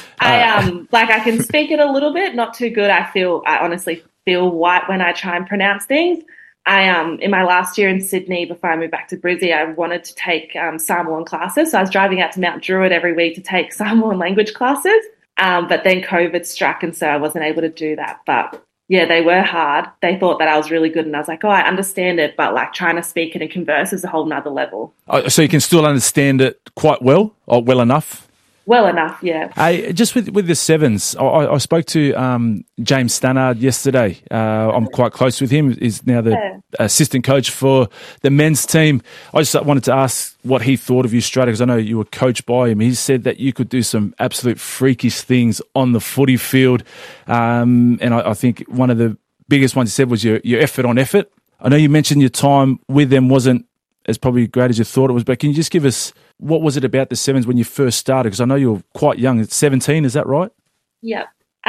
I can speak it a little bit, not too good. I honestly feel white when I try and pronounce things. In my last year in Sydney, before I moved back to Brizzy, I wanted to take Samoan classes. So I was driving out to Mount Druitt every week to take Samoan language classes. But then COVID struck, and so I wasn't able to do that. But yeah, they were hard. They thought that I was really good, and I was like, oh, I understand it, but trying to speak it and converse is a whole nother level. So you can still understand it quite well, or well enough? Well enough, yeah. Hey, just with the sevens, I spoke to James Stannard yesterday. I'm quite close with him. He's now the assistant coach for the men's team. I just wanted to ask what he thought of you straight, because I know you were coached by him. He said that you could do some absolute freakish things on the footy field. And I think one of the biggest ones he said was your effort on effort. I know you mentioned your time with them wasn't as probably great as you thought it was, but can you just give us, what was it about the sevens when you first started? Because I know you were quite young, 17, is that right? Yeah.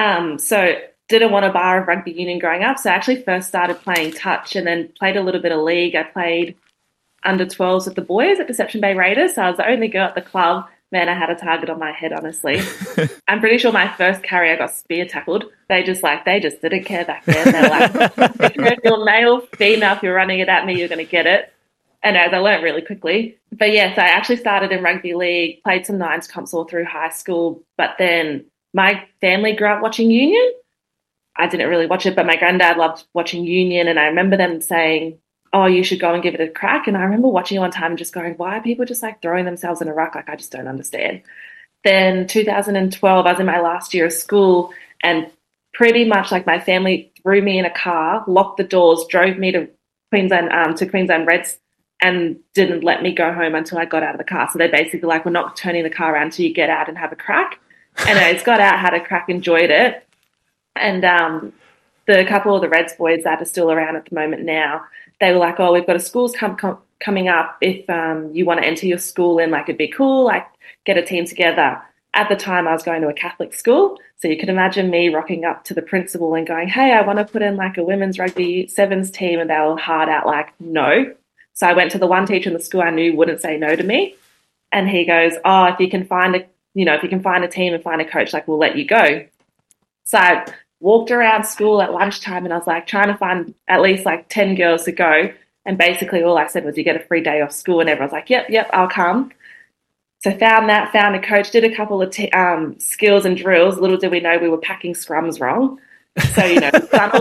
So didn't want a bar of rugby union growing up. So I actually first started playing touch and then played a little bit of league. I played under 12s with the boys at Deception Bay Raiders. So I was the only girl at the club. Man, I had a target on my head, honestly. I'm pretty sure my first carry I got spear tackled. They just didn't care back then. They were like, if you're male, female, if you're running it at me, you're going to get it. And as I learned really quickly. But yes, I actually started in rugby league, played some nines comps all through high school. But then my family grew up watching Union. I didn't really watch it, but my granddad loved watching Union. And I remember them saying, oh, you should go and give it a crack. And I remember watching it one time and just going, why are people just like throwing themselves in a ruck? Like, I just don't understand. Then 2012, I was in my last year of school, and pretty much like my family threw me in a car, locked the doors, drove me to Queensland Reds, and didn't let me go home until I got out of the car. So they basically like, we're not turning the car around until you get out and have a crack. And I just got out, had a crack, enjoyed it. And the couple of the Reds boys that are still around at the moment now, they were like, oh, we've got a schools coming up. If you want to enter your school in, like, it'd be cool, like, get a team together. At the time, I was going to a Catholic school. So you can imagine me rocking up to the principal and going, hey, I want to put in like a women's rugby sevens team. And they were hard out like, no. So I went to the one teacher in the school I knew wouldn't say no to me. And he goes, oh, if you can find a team and find a coach, like, we'll let you go. So I walked around school at lunchtime and I was like trying to find at least like 10 girls to go. And basically all I said was, you get a free day off school. And everyone's like, yep, I'll come. So found a coach, did a couple of skills and drills. Little did we know we were packing scrums wrong. So, anyways,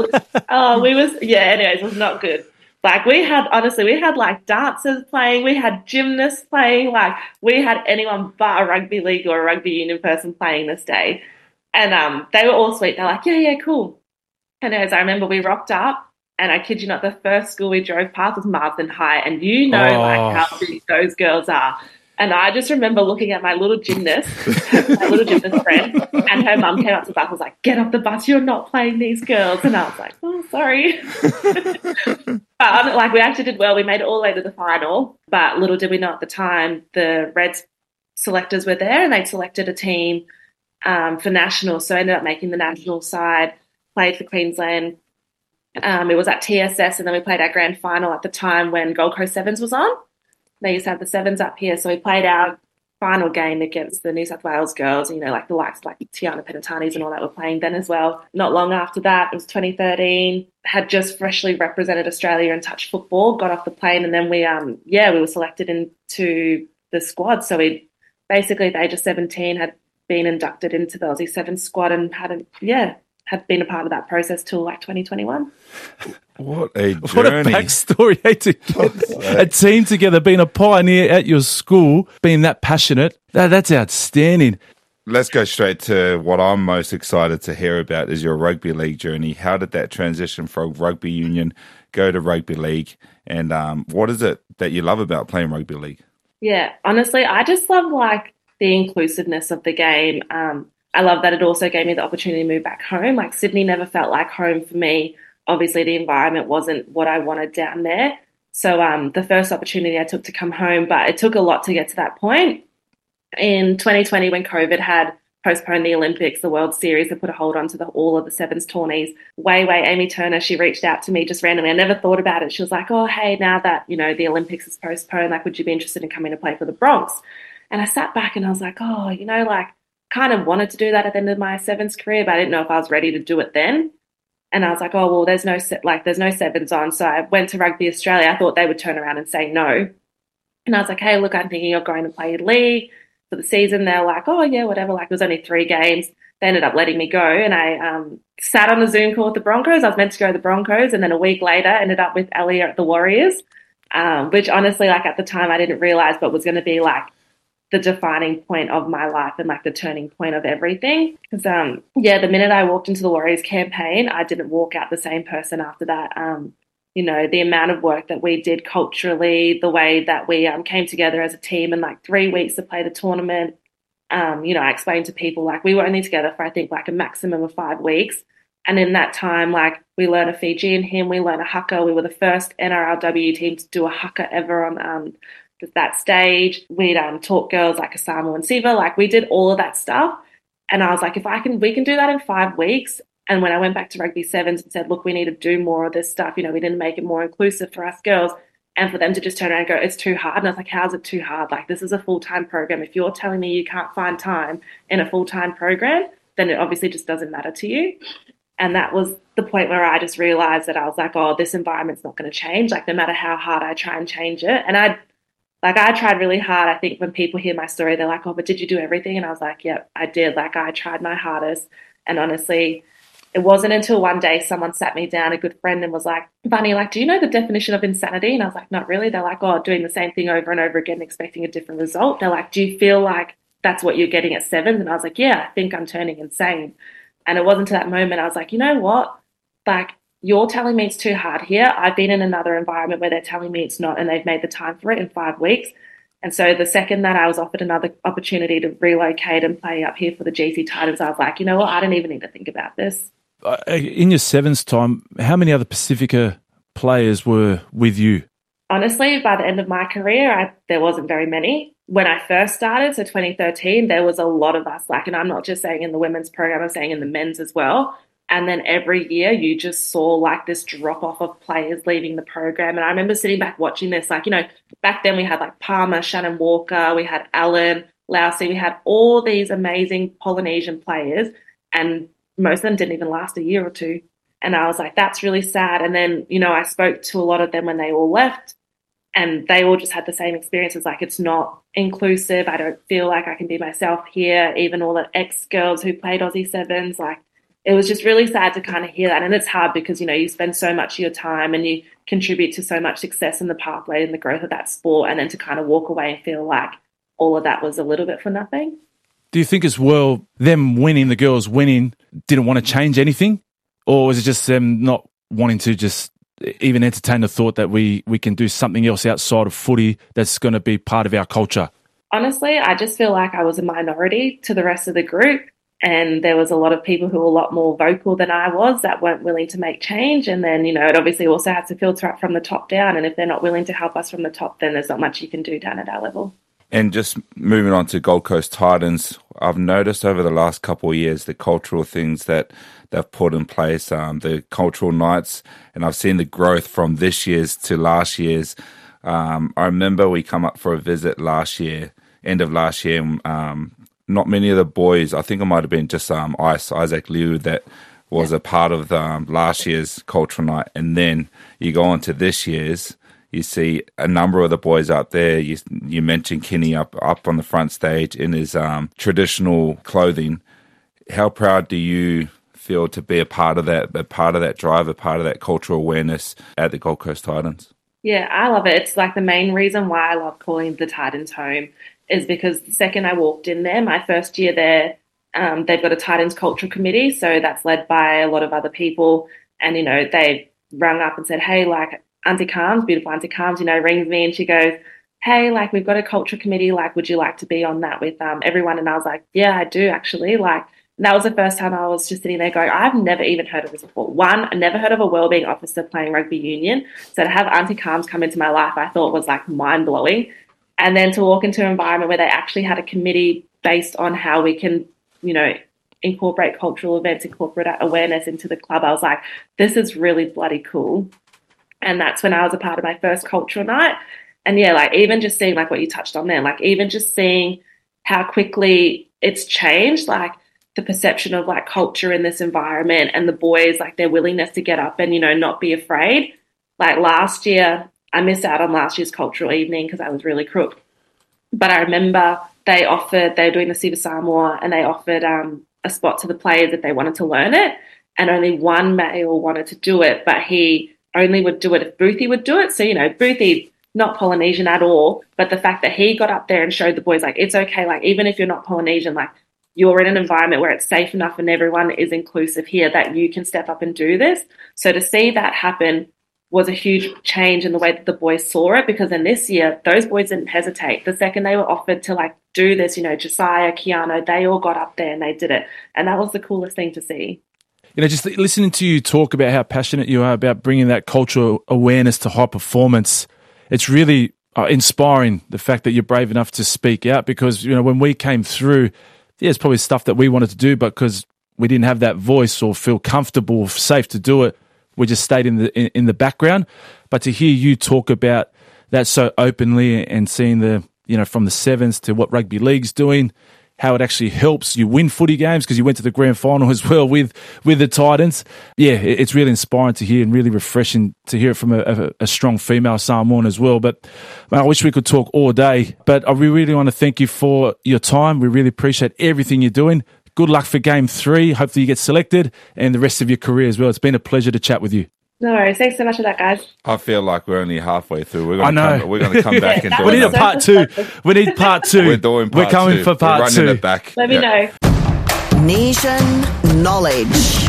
it was not good. Like, we had like dancers playing, we had gymnasts playing, like we had anyone but a rugby league or a rugby union person playing this day. And they were all sweet. They're like, yeah, cool. And as I remember, we rocked up, and I kid you not, the first school we drove past was Marsden High. And like how big those girls are. And I just remember looking at my little gymnast friend, and her mum came up to the bus and was like, get off the bus, you're not playing these girls. And I was like, oh, sorry. But we actually did well. We made it all the way to the final. But little did we know at the time, the Reds selectors were there, and they'd selected a team for nationals. So I ended up making the national side, played for Queensland. It was at TSS, and then we played our grand final at the time when Gold Coast Sevens was on. They used to have the sevens up here. So we played our final game against the New South Wales girls, like the likes like Tiana Penatanis and all that were playing then as well. Not long after that, it was 2013, had just freshly represented Australia in touch football, got off the plane, and then we were selected into the squad. So we basically, at the age of 17, had been inducted into the Aussie Sevens squad and had been a part of that process till like 2021. What a journey. What a backstory, to get a team together, being a pioneer at your school, being that passionate. That's outstanding. Let's go straight to what I'm most excited to hear about is your rugby league journey. How did that transition from rugby union go to rugby league? And what is it that you love about playing rugby league? Yeah, honestly, I just love like the inclusiveness of the game. I love that it also gave me the opportunity to move back home. Like, Sydney never felt like home for me. Obviously, the environment wasn't what I wanted down there. So the first opportunity I took to come home, but it took a lot to get to that point. In 2020, when COVID had postponed the Olympics, the World Series, they put a hold on to all of the sevens tourneys. Amy Turner, she reached out to me just randomly. I never thought about it. She was like, oh, hey, now that, the Olympics is postponed, like, would you be interested in coming to play for the Bronx? And I sat back and I was like, oh, kind of wanted to do that at the end of my sevens career, but I didn't know if I was ready to do it then. And I was like, oh, well, there's no sevens on. So I went to Rugby Australia. I thought they would turn around and say no. And I was like, hey, look, I'm thinking of going to play league for the season. They're like, oh, yeah, whatever. Like, it was only 3 games. They ended up letting me go. And I sat on a Zoom call with the Broncos. I was meant to go to the Broncos. And then a week later, ended up with Elliot at the Warriors, which honestly, like, at the time I didn't realize, but was going to be like the defining point of my life and like the turning point of everything. Because the minute I walked into the Warriors campaign, I didn't walk out the same person after that. The amount of work that we did culturally, the way that we came together as a team in like 3 weeks to play the tournament. I explained to people like we were only together for I think like a maximum of 5 weeks. And in that time, like we learned a Fijian hymn, we learned a haka. We were the first NRLW team to do a haka ever on that stage. We'd taught girls like a Samoan siva, like we did all of that stuff. And I was like, we can do that in 5 weeks. And when I went back to Rugby Sevens and said, look, we need to do more of this stuff, we didn't make it more inclusive for us girls. And for them to just turn around and go, it's too hard. And I was like, how's it too hard? Like, this is a full-time program. If you're telling me you can't find time in a full-time program, then it obviously just doesn't matter to you. And that was the point where I just realized that I was like, oh, this environment's not going to change. Like, no matter how hard I try and change it. And I tried really hard. I think when people hear my story, they're like, oh, but did you do everything? And I was like, yep, I did. Like, I tried my hardest. And honestly, it wasn't until one day someone sat me down, a good friend, and was like, Bunny, like, do you know the definition of insanity? And I was like, not really. They're like, oh, doing the same thing over and over again, expecting a different result. They're like, do you feel like that's what you're getting at Sevens? And I was like, yeah, I think I'm turning insane. And it wasn't to that moment I was like, you know what? Like, you're telling me it's too hard here. I've been in another environment where they're telling me it's not, and they've made the time for it in 5 weeks. And so the second that I was offered another opportunity to relocate and play up here for the GC Titans, I was like, you know what? I don't even need to think about this. In your Sevens time, how many other Pacifica players were with you? Honestly, by the end of my career, there wasn't very many. When I first started, so 2013, there was a lot of us. Like, and I'm not just saying in the women's program, I'm saying in the men's as well. And then every year you just saw like this drop off of players leaving the program. And I remember sitting back watching this, like, back then we had like Palmer, Shannon Walker, we had Allen, Lousy, we had all these amazing Polynesian players, and most of them didn't even last a year or two. And I was like, that's really sad. And then, I spoke to a lot of them when they all left, and they all just had the same experiences. Like, it's not inclusive. I don't feel like I can be myself here. Even all the ex-girls who played Aussie Sevens, like, it was just really sad to kind of hear that. And it's hard because, you spend so much of your time and you contribute to so much success in the pathway and the growth of that sport, and then to kind of walk away and feel like all of that was a little bit for nothing. Do you think as well, them winning, the girls winning, didn't want to change anything? Or was it just them not wanting to just even entertain the thought that we can do something else outside of footy that's going to be part of our culture? Honestly, I just feel like I was a minority to the rest of the group. And there was a lot of people who were a lot more vocal than I was that weren't willing to make change. And then, it obviously also has to filter up from the top down. And if they're not willing to help us from the top, then there's not much you can do down at our level. And just moving on to Gold Coast Titans, I've noticed over the last couple of years the cultural things that they've put in place, the cultural nights, and I've seen the growth from this year's to last year's. I remember we come up for a visit last year, end of last year, and not many of the boys, I think it might have been just Isaac Liu that was a part of the, last year's cultural night. And then you go on to this year's, you see a number of the boys up there. You mentioned Kenny up on the front stage in his traditional clothing. How proud do you feel to be a part of that drive, a part of that cultural awareness at the Gold Coast Titans? Yeah, I love it. It's like the main reason why I love calling the Titans home is because the second I walked in there, my first year there, they've got a Titans cultural committee. So that's led by a lot of other people. And, they rang up and said, hey, like, Auntie Carms, beautiful Auntie Carms, rings me and she goes, hey, like, we've got a culture committee, like, would you like to be on that with everyone? And I was like, yeah, I do actually. Like, that was the first time I was just sitting there going, I've never even heard of this before. One, I never heard of a wellbeing officer playing rugby union. So to have Auntie Carms come into my life, I thought was like mind-blowing. And then to walk into an environment where they actually had a committee based on how we can, incorporate cultural events, incorporate awareness into the club, I was like, this is really bloody cool. And that's when I was a part of my first cultural night. And yeah, like even just seeing like what you touched on there, like even just seeing how quickly it's changed, like the perception of like culture in this environment and the boys, like their willingness to get up and, not be afraid. Like last year, I missed out on last year's cultural evening because I was really crook. But I remember they were doing the Siva Samoa, and they offered a spot to the players if they wanted to learn it. And only one male wanted to do it, but he only would do it if Boothie would do it. So, Boothie not Polynesian at all, but the fact that he got up there and showed the boys, like, it's okay, like, even if you're not Polynesian, like, you're in an environment where it's safe enough and everyone is inclusive here that you can step up and do this. So to see that happen was a huge change in the way that the boys saw it, because then this year, those boys didn't hesitate. The second they were offered to, like, do this, you know, Josiah, Keanu, they all got up there and they did it. And that was the coolest thing to see. You know, just listening to you talk about how passionate you are about bringing that cultural awareness to high performance, it's really inspiring, the fact that you're brave enough to speak out, because, you know, when we came through, it's probably stuff that we wanted to do, but because we didn't have that voice or feel comfortable or safe to do it, we just stayed in the background. But to hear you talk about that so openly and seeing the, you know, from the sevens to what rugby league's doing, how it actually helps you win footy games, because you went to the grand final as well with the Titans. Yeah, it's really inspiring to hear and really refreshing to hear it from a strong female Samoan as well. But man, I wish we could talk all day. But I really want to thank you for your time. We really appreciate everything you're doing. Good luck for Game 3. Hopefully you get selected and the rest of your career as well. It's been a pleasure to chat with you. No worries. Thanks so much for that, guys. I feel like we're only halfway through. We're going to come back and do we need a part 2. We need part 2. We're doing part 2. We're coming for part 2. We're running it back. Let me know. Nesian Knowledge.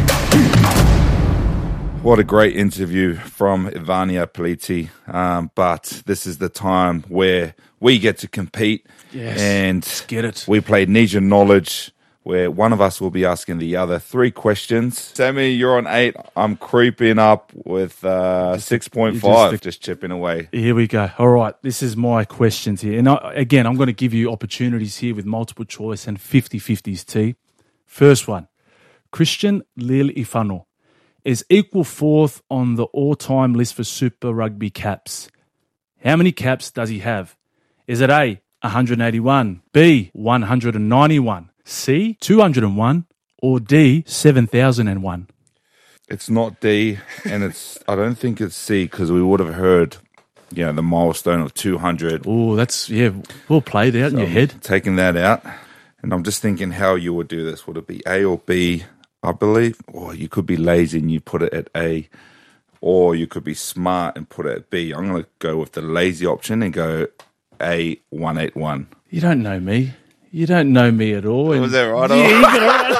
What a great interview from Ivania Peliti. But this is the time where we get to compete. Yes, and let's get it. We played Nesian Knowledge, where one of us will be asking the other 3 questions. Sammy, you're on 8. I'm creeping up with 6.5, just chipping away. Here we go. All right, this is my questions here. And again, I'm going to give you opportunities here with multiple choice and 50-50s, T. First one, Christian Leali'ifano is equal 4th on the all-time list for Super Rugby caps. How many caps does he have? Is it A, 181, B, 191, C, 201, or D, 7,001? It's not D, and I don't think it's C, because we would have heard, you know, the milestone of 200. Oh, that's, yeah, well played out in your head. Taking that out, and I'm just thinking how you would do this. Would it be A or B? I believe, or you could be lazy and you put it at A, or you could be smart and put it at B. I'm going to go with the lazy option and go A, 181. You don't know me. You don't know me at all. Was that right? Yeah, you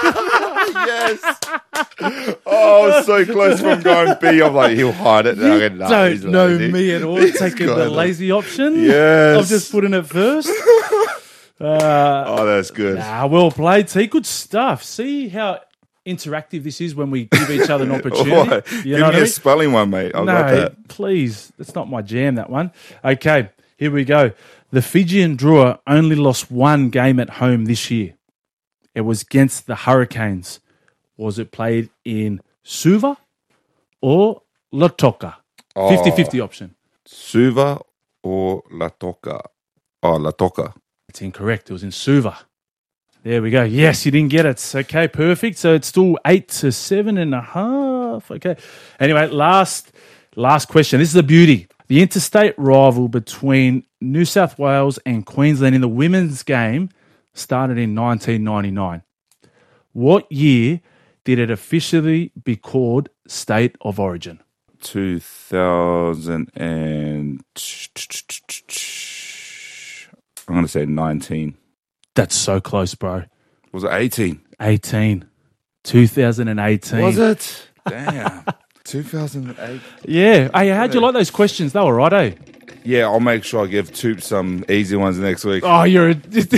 got it right. Yes. Oh, I was so close from going B. I'm like, he'll hide it. You don't know me at all. Taking the lazy option. Yes. I'm just putting it first. Oh, that's good. Nah, well played, T. Good stuff. See how interactive this is when we give each other an opportunity. Give me a spelling one, mate. I've got that. Please. That's not my jam, that one. Okay, here we go. The Fijian Drua only lost 1 game at home this year. It was against the Hurricanes. Was it played in Suva or Lautoka? 50-50 option. Suva or Lautoka? Oh, Lautoka. It's incorrect. It was in Suva. There we go. Yes, you didn't get it. Okay, perfect. So it's still 8 to 7.5. Okay. Anyway, last question. This is a beauty. The interstate rival between New South Wales and Queensland in the women's game started in 1999. What year did it officially be called State of Origin? 2000 and... I'm going to say 19. That's so close, bro. Was it 18? 18. 2018. Was it? Damn. 2008. Yeah. Hey, how'd you like those questions? They were right, eh? Yeah, I'll make sure I give Toop some easy ones next week. Oh, you're a bloody.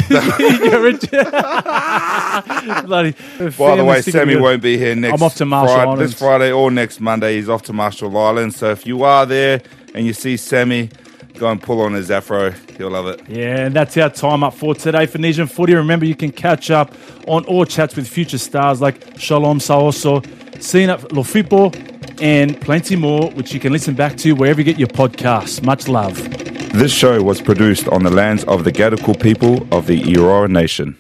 By the way, Sammy won't be here next. I'm off to Marshall Islands this Friday or next Monday. He's off to Marshall Islands. So if you are there and you see Sammy, go and pull on his afro. He'll love it. Yeah, and that's our time up for today for Nesian Footy. Remember, you can catch up on all chats with future stars like Shalom Saoso, Sina Lofipo, and plenty more, which you can listen back to wherever you get your podcasts. Much love. This show was produced on the lands of the Gadigal people of the Eora Nation.